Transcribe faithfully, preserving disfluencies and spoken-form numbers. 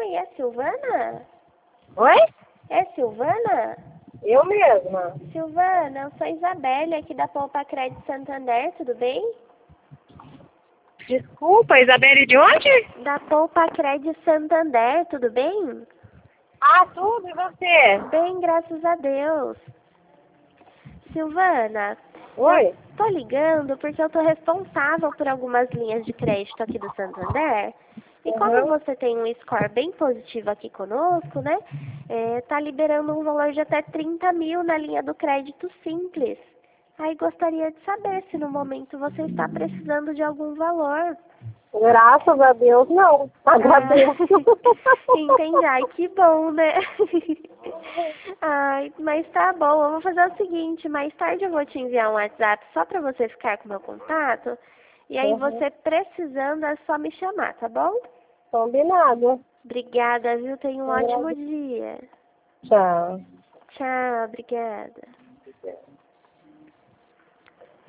Oi, é Silvana? Oi? É Silvana? Eu mesma. Silvana, eu sou Isabelle aqui da Poupa Crédito Santander, tudo bem? Desculpa, Isabelle de onde? Da Poupa Crédito Santander, tudo bem? Ah, tudo, e você? Bem, graças a Deus. Silvana, Oi? eu tô ligando porque eu tô responsável por algumas linhas de crédito aqui do Santander. E como Uhum. você tem um score bem positivo aqui conosco, né? É, tá liberando um valor de até trinta mil na linha do crédito simples. Aí gostaria de saber se no momento você está precisando de algum valor. Graças a Deus, não. Agradeço. Ah, entendi. Ai, que bom, né? Ai, mas tá bom. Eu vou fazer o seguinte, mais tarde eu vou te enviar um WhatsApp só pra você ficar com o meu contato. E aí Uhum. você precisando é só me chamar, tá bom? Combinado. Obrigada, viu? Tenha um ótimo dia. Tchau. Tchau, obrigada.